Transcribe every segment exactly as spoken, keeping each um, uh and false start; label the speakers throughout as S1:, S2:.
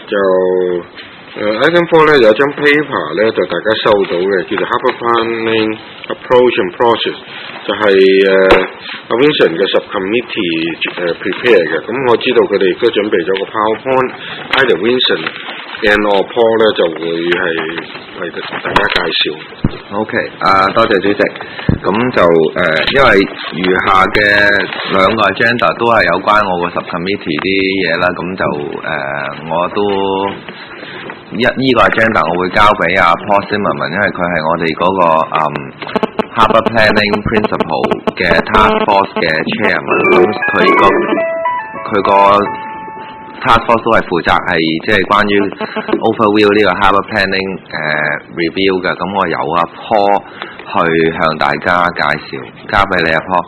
S1: 就誒 item four 咧有一張 paper 咧就大家收到嘅，叫做 Harbour Planning Approach and Process， 就係誒阿 Vincent 嘅 subcommittee 誒 prepare 嘅。咁我知道佢哋亦都準備咗個 PowerPoint，either Vincent and or Paul 咧就會係為大家介紹。
S2: OK， 啊多謝主席。咁就誒、呃，因為餘下嘅兩個 agenda 都係有關我個 subcommittee 啲嘢啦，咁就誒、呃、我都。一呢個 agenda 我會交俾阿 Paul Zimmerman， 因為佢係我哋嗰、那個嗯 Harbour Planning Principle 嘅 Task Force 嘅 Chairman， 咁佢個佢個 Task Force 都係負責係即係關於 Overview 呢個 Harbour Planning 誒、呃、Review 嘅，咁我由阿 Paul 去向大家介紹，交俾你阿 Paul。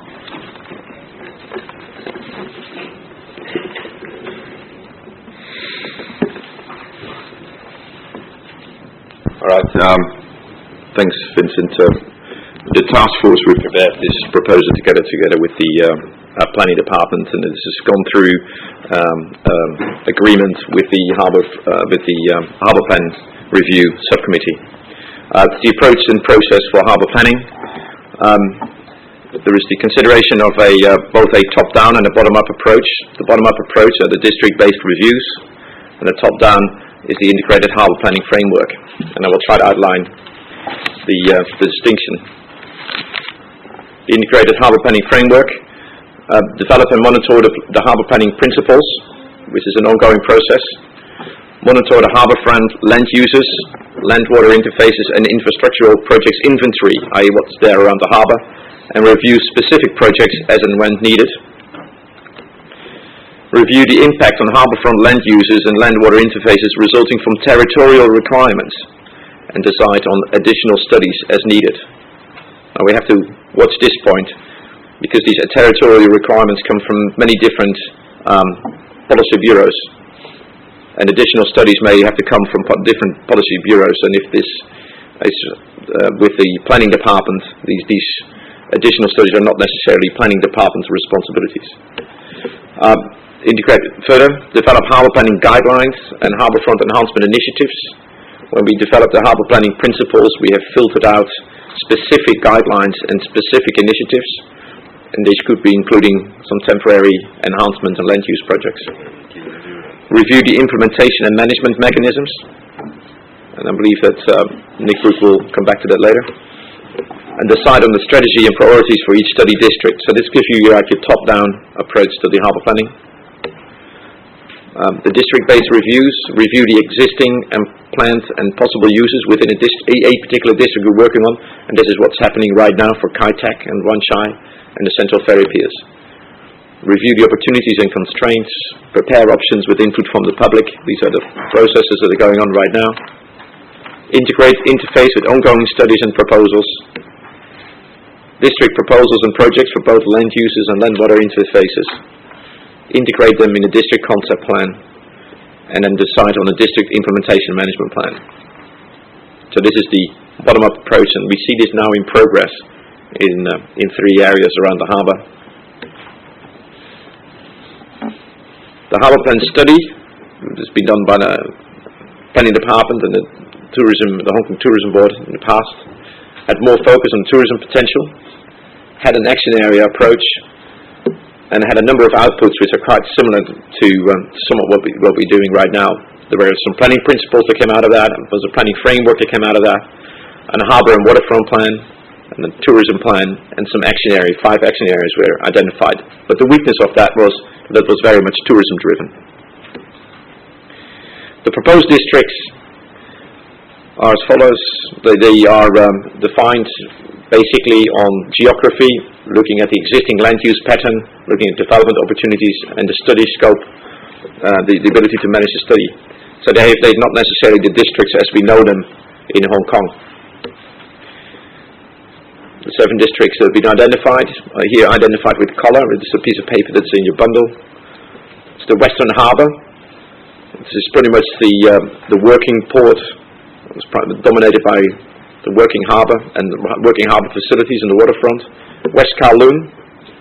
S3: All right. Um, thanks, Vincent. Uh, the task force we prepared this proposal together together with the um, uh, planning department, and this has gone through um, um, agreement with the harbour uh, with the um, harbour plan review subcommittee. Uh, the approach and process for harbour planning. Um, there is the consideration of a uh, both a top-down and a bottom-up approach. The bottom-up approach are the district-based reviews, and the top-down is the integrated harbour planning framework, and I will try to outline the, uh, the distinction. The integrated harbour planning framework uh, develop and monitor the, the harbour planning principles, which is an ongoing process. Monitor the harbour front land uses, land water interfaces and infrastructural projects inventory, that is what's there around the harbour, and review specific projects as and when needed. Review the impact on harbourfront land uses and land water interfaces resulting from territorial requirements and decide on additional studies as needed. Now we have to watch this point because these territorial requirements come from many different um, policy bureaus, and additional studies may have to come from po- different policy bureaus, and if this is uh, with the planning department, these, these additional studies are not necessarily planning department's responsibilities. Um, Integrate further, develop harbour planning guidelines and harbourfront enhancement initiatives. When we develop the harbour planning principles, we have filtered out specific guidelines and specific initiatives, and these could be including some temporary enhancement and land use projects. Review the implementation and management mechanisms, and I believe that um, Nick Brook will come back to that later. And decide on the strategy and priorities for each study district. So this gives you like your top-down approach to the harbour planning. Um, the district-based reviews review the existing and planned and possible uses within a, dist- a particular district we're working on, and this is what's happening right now for Kai Tak and Wan Chai and the Central Ferry Piers. Review the opportunities and constraints, prepare options with input from the public. These are the processes that are going on right now. Integrate interface with ongoing studies and proposals. District proposals and projects for both land uses and land water interfaces. Integrate them in a district concept plan, and then decide on a district implementation management plan. So this is the bottom-up approach, and we see this now in progress in uh, in three areas around the harbour. The harbour plan study has been done by the planning department and the tourism, the Hong Kong Tourism Board in the past. Had more focus on tourism potential. Had an action area approach. And had a number of outputs which are quite similar to um, somewhat what, we, what we're doing right now. There were some planning principles that came out of that, and there was a planning framework that came out of that, and a harbour and waterfront plan, and a tourism plan, and some action areas, five action areas were identified. But the weakness of that was that it was very much tourism driven. The proposed districts are as follows. They, they are um, defined basically on geography, looking at the existing land use pattern, looking at development opportunities, and the study scope, uh, the, the ability to manage the study. So they have, they're not necessarily the districts as we know them in Hong Kong. The seven districts that have been identified, uh, here identified with colour. It's a piece of paper that's in your bundle. It's the Western Harbour. This is pretty much the uh, the working port. It's dominated by the working harbour and the working harbour facilities and the waterfront. West Kowloon,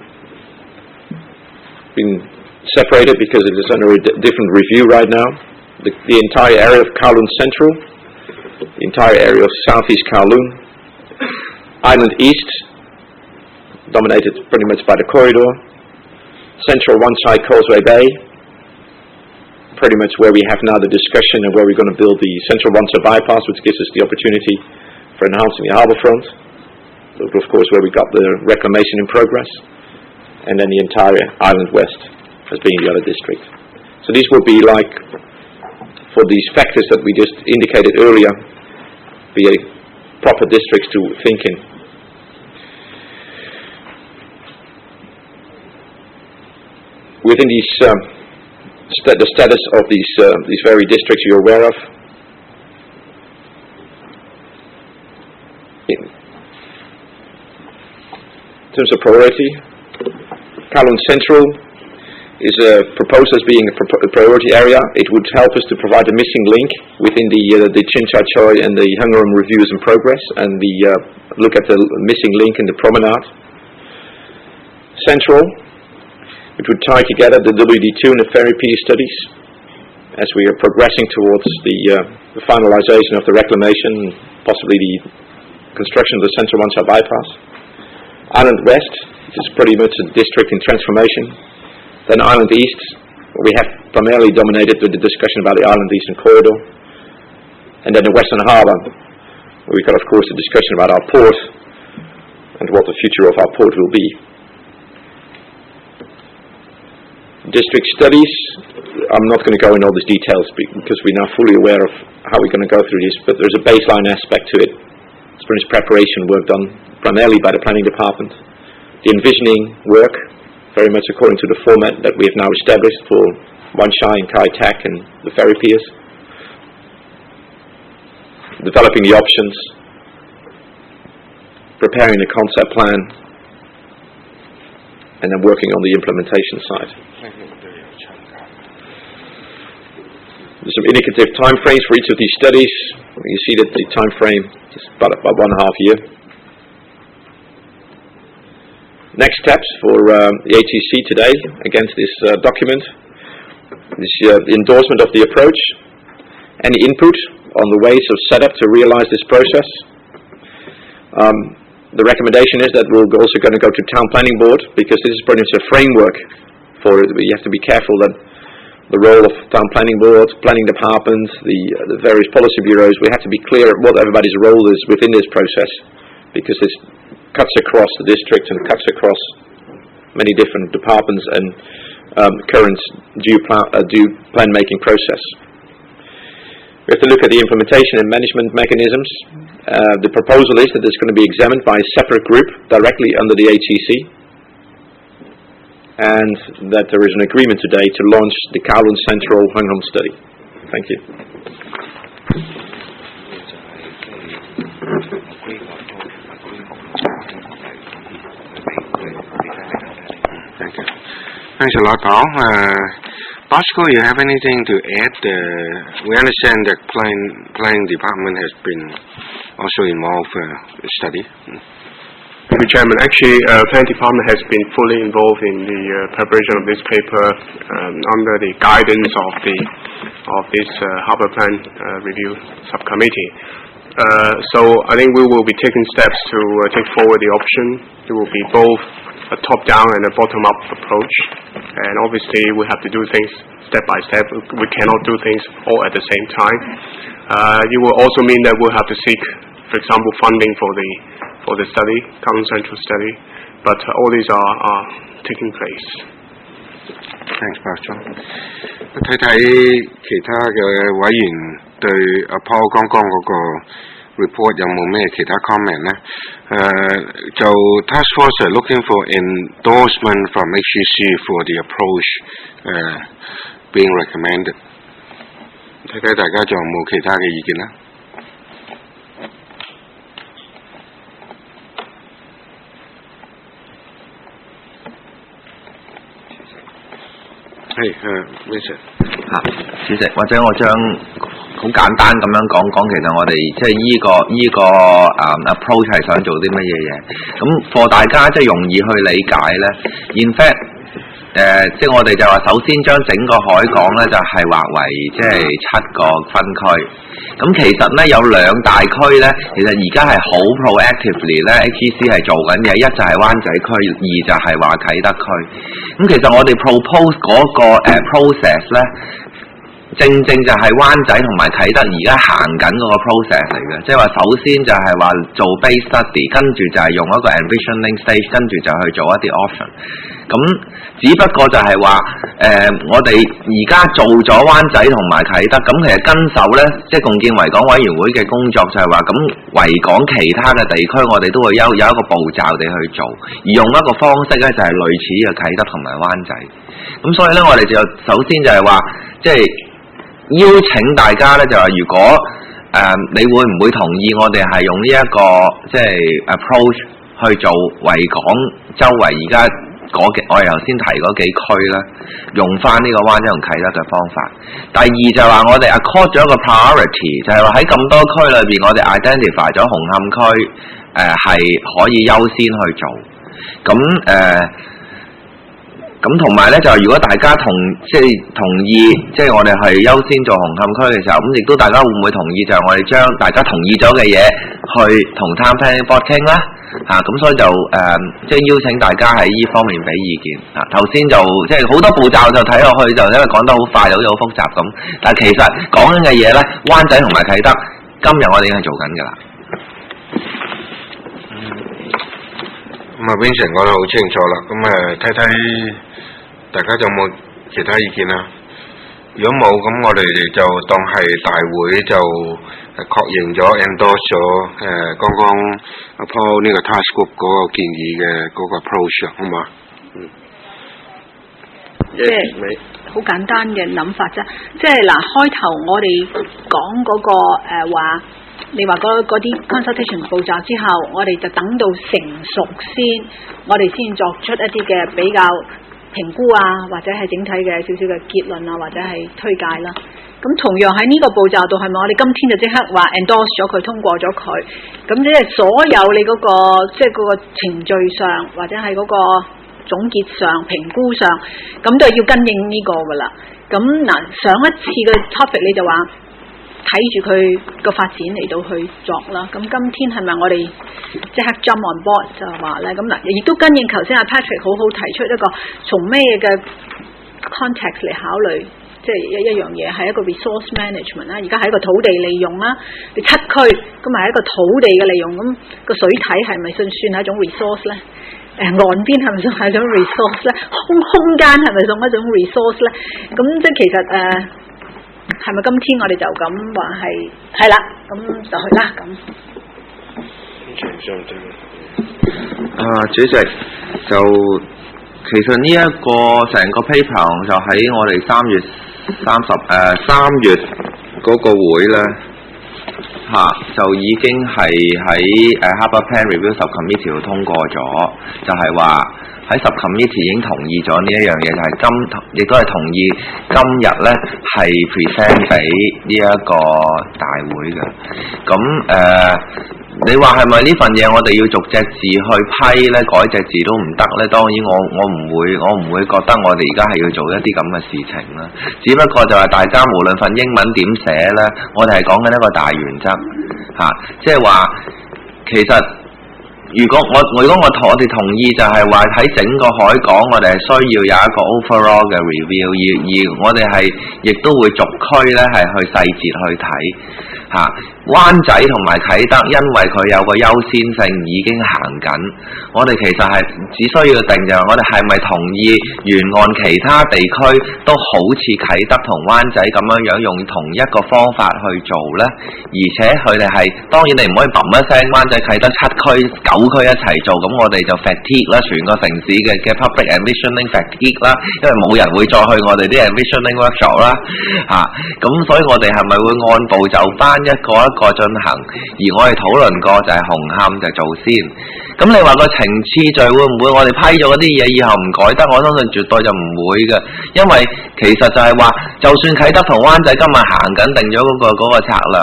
S3: been separated because it is under a d- different review right now. the, the entire area of Kowloon Central, the entire area of Southeast Kowloon, Island East, dominated pretty much by the corridor, Central one side Causeway Bay, pretty much where we have now the discussion and where we're going to build the Central one side bypass, which gives us the opportunity for enhancing the harbour front, of course where we got the reclamation in progress, and then the entire Island West as being the other district. So these will be like, for these factors that we just indicated earlier, be a proper districts to think in. Within these, um, st- the status of these uh, these very districts you're aware of. In terms of priority, Kowloon Central is uh, proposed as being a, pro- a priority area. It would help us to provide a missing link within the uh, the Chin Cha Choi and the Hung Rum reviews in progress, and the uh, look at the missing link in the promenade. Central, it would tie together the W D two and the ferry pier studies as we are progressing towards the, uh, the finalization of the reclamation, possibly the construction of the Central one side bypass. Island West, which is pretty much a district in transformation. Then Island East, where we have primarily dominated with the discussion about the Island Eastern Corridor. And then the Western Harbour, where we've got, of course, a discussion about our port and what the future of our port will be. District studies, I'm not going to go in all these details because we're now fully aware of how we're going to go through this, but there's a baseline aspect to it. There's preparation work done primarily by the planning department. The envisioning work, very much according to the format that we have now established for Wan Chai and Kai Tak and the ferry piers. Developing the options, preparing the concept plan, and then working on the implementation side. There's some indicative time frames for each of these studies. You see that the time frame is about, about one and a half year. Next steps for um, the A T C today against this uh, document is uh, the endorsement of the approach, any input on the ways of setup to realize this process. Um, the recommendation is that we're also going to go to Town Planning Board because this is pretty much a framework for it. You have to be careful that the role of Town Planning Board, Planning Department, the, uh, the various policy bureaus, we have to be clear what everybody's role is within this process because it cuts across the district and cuts across many different departments and um, current due, pla- uh, due plan making process. We have to look at the implementation and management mechanisms. Uh, the proposal is that it's going to be examined by a separate group directly under the A T C, and that there is an agreement today to launch the Kowloon Central Hung Rum study. Thank you.
S1: Thank you. Thanks a lot, Paul. Uh, Bosco, you have anything to add? Uh, we understand that plan, planning department has been also involved in uh, the study.
S4: Thank you, Chairman. Actually, uh, planning department has been fully involved in the uh, preparation of this paper um, under the guidance of the of this uh, Harbour Plan uh, Review Subcommittee. Uh, so I think we will be taking steps to uh, take forward the option. It will be both a top-down and a bottom-up approach, and obviously we have to do things step by step. We cannot do things all at the same time. Uh, it will also mean that we'll have to seek, for example, funding for the for the study, Kowloon Central study, but uh, all these are, are taking place.
S1: Thanks, Bosco. 睇睇其他嘅委員對阿 Paul 剛剛嗰個 report 有冇咩其他 comment 咧？誒、uh, 就 Task Force are looking for endorsement from H C C for the approach uh, being recommended。睇睇大家仲有冇其他嘅意見啦？係誒 ，Vincent
S2: 嚇，主席，或者我將好簡單咁樣講講，其實我哋即係依個依個誒 approach 係想做啲乜嘢嘢，咁 for 大家即係容易去理解咧。In fact， 誒、呃，即係我哋就話，首先將整個海港咧就係、是、劃為即係七個分區。咁其實咧有兩大區咧，其實而家係好 proactively 咧 ，H E C 係做緊嘅。一就係灣仔區，二就係話啟德區。咁其實我哋 propose 嗰、那個、呃、process 咧，正正就係灣仔同埋啟德而家行緊嗰個 process 嚟嘅。即係話首先就係話做 base study， 跟住就係用一個 envisioning stage， 跟住就去做一啲 option。咁只不過就係話，誒、呃，我哋而家做咗灣仔同埋啟德，咁其實跟手呢，即係共建維港委員會嘅工作就係話，咁維港其他嘅地區，我哋都會有有一個步驟地去做，而用一個方式呢，就係、是、類似嘅啟德同埋灣仔。咁所以呢，我哋就首先就係話，即係邀請大家呢，就話如果誒、呃，你會唔會同意我哋係用呢、這、一個即係 approach 去做維港周圍而家？嗰幾我哋頭先提嗰幾區咧，用翻呢個灣仔同啟德嘅方法。第二就係話我哋 accord 咗一個 priority，就係話喺咁多區裏邊，我哋 identify 咗紅磡區誒係、呃、可以優先去做。咁誒，咁同埋咧就如果大家同即係同意，即係我哋係優先做紅磡區嘅時候，咁亦都大家會唔會同意？就係我哋將大家同意咗嘅嘢去同 Town Planning Board 傾啦。嚇咁、啊、所以就誒、呃，即係邀請大家喺呢方面俾意見。啊，頭先就即係好多步驟就睇落去就因為講得好快，好似好複雜咁。但係其實講緊嘅嘢咧，灣仔同埋啟德，今日我哋已經係做緊㗎啦。
S1: 咁啊，Vincent講得好清楚啦。咁誒，睇睇大家有冇其他意見啊？如果冇，咁我哋就當係大會就確認咗 endorse 咗誒剛剛阿 Paul 呢個 task group 嗰個建議嘅嗰個 approach， 好嘛？嗯。
S5: 即係好簡單嘅諗法啫。即係嗱，開頭我哋講嗰個誒話，你話嗰嗰啲 consultation 步驟之後，我哋就等到成熟先，我哋先作出一啲嘅比較評估啊，或者係整體嘅少少嘅結論啊，或者係推介啦。咁同樣喺呢個步驟度，係咪我哋今天就即刻話 endorse 咗佢，通過咗佢？咁即係所有你嗰個即係嗰個程序上，或者係嗰個總結上、評估上，咁都係要跟應呢個噶啦。咁嗱，上一次嘅 topic 你就話睇住佢個發展嚟到去作啦。咁今天係咪我哋即刻 jump on board 就話咧？咁嗱，亦都跟應頭先阿 Patrick 好好提出一個從咩嘅 context 嚟考慮。即係一一樣嘢係一個 resource management 啦，而家係一個土地利用啦，你七區咁係一個土地嘅利用，咁個水體係咪算算係一種 resource 咧？誒、呃、岸邊係咪算係一種 resource 咧？空空間係咪算一種 resource 咧？咁即係其實誒係咪今天我哋就咁話係係啦，咁就去啦咁。
S2: 啊，主席就其實呢一個成個 paper 就喺我哋三月三十誒三月嗰個會咧嚇、啊，就已經係喺誒 Harbour Plan Review Subcommittee 度通過咗，就係話喺 Subcommittee 已經同意咗呢一樣嘢，就係、是、今亦都係同意今日咧係 present 俾呢一個大會嘅。咁誒、呃，你話係咪呢份嘢我哋要逐隻字去批咧，改隻字都唔得咧？當然我我唔會，我唔會覺得我哋而家係要做一啲咁嘅事情啦。只不過就係大家無論份英文點寫咧，我哋係講緊一個大原則嚇，即係話其實。如果我如果我同我哋同意就係話喺整個海港我哋係需要有一個 overall 嘅 review， 而而我哋係亦都會逐區咧係去細節去睇嚇。灣仔同埋啟德因為佢有個優先性已經行緊，我哋其實係只需要定就係我哋係咪同意沿岸其他地區都好似啟德同灣仔咁樣樣用同一個方法去做咧？而且佢哋係當然你唔可以砰一聲灣仔啟德七區九區一齊做，咁我哋就 fatigue 啦，全個城市嘅嘅 public envisioning fatigue 啦，因為冇人會再去我哋啲 envisioning workshop 啦嚇。咁、啊、所以我哋係咪會按部就班一個一個進行？而我哋討論過就係紅磡就做先。咁你話個程次序會唔會我哋批咗嗰啲嘢以後唔改得？我相信絕對就唔會嘅，因為其實就係話，就算啟德同灣仔今日行緊定咗嗰個嗰個策略。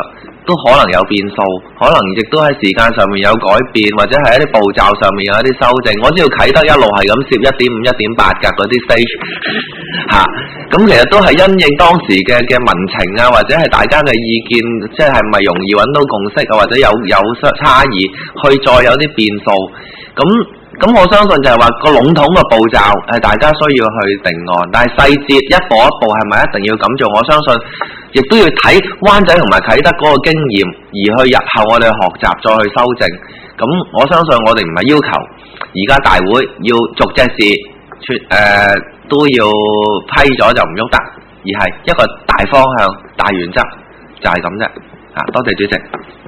S2: 都可能有變數，可能亦都喺時間上面有改變，或者係一啲步驟上面有一啲修正。我知道啟德一路係咁攝一點五、一點八格嗰啲 stage 嚇、啊，咁其實都係因應當時嘅嘅民情啊，或者係大家嘅意見，即係係咪容易揾到共識啊，或者有有差異，去再有啲變數。咁咁我相信就係話個籠統嘅步驟係大家需要去定案，但係細節一步一步係咪一定要咁做？我相信亦都要睇灣仔同埋啟德嗰個經驗，而去日後我哋學習再去修正。咁我相信我哋唔係要求而家大會要逐隻事誒、呃、都要批咗就唔喐得，而係一個大方向、大原則就係咁啫。啊，多謝主席。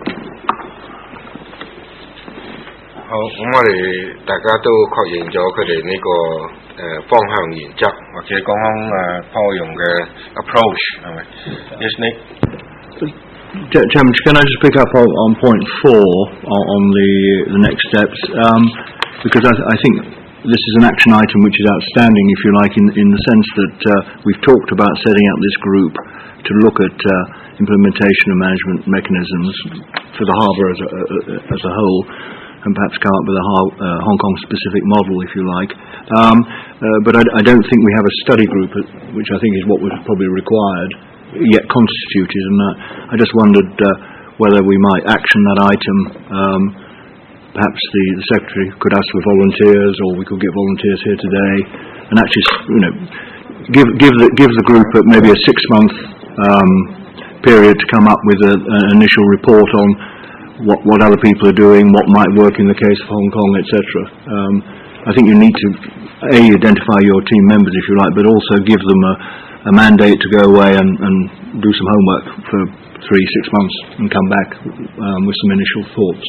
S1: 好，咁我哋大家都確認咗佢哋呢個誒、呃、方向原則，或者講誒包容嘅 approach 係咪 ？Yes, Nick.
S6: Chairman, can I just pick up on, on point four on, on the the next steps? Um, because I, I think this is an action item which is outstanding, if you like, in in the sense that uh, we've talked about setting up this group to look at uh, implementation of management mechanisms for the harbour as a, as a whole, and perhaps come up with a uh, Hong Kong-specific model, if you like. Um, uh, but I, I don't think we have a study group, which I think is what was probably required, yet constituted. And uh, I just wondered uh, whether we might action that item. Um, perhaps the, the Secretary could ask for volunteers, or we could get volunteers here today, and actually, you know, give give the give the group maybe a six-month um, period to come up with a, an initial report on What, what other people are doing, what might work in the case of Hong Kong, et cetera. Um, I think you need to a identify your team members, if you like, but also give them a, a mandate to go away and, and do some homework for three, six months and come back um, with some initial thoughts.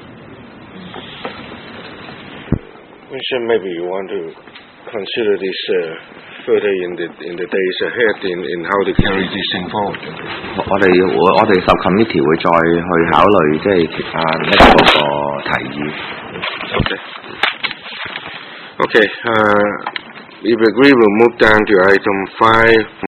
S1: Mister Maybe you want to consider this uh, further in the in the days ahead in, in how to carry this thing forward.
S2: 我哋我我哋 subcommittee 會再去考慮即係啊呢個個提議。
S1: Okay. Okay. Uh, if you agree, we'll move down to item five.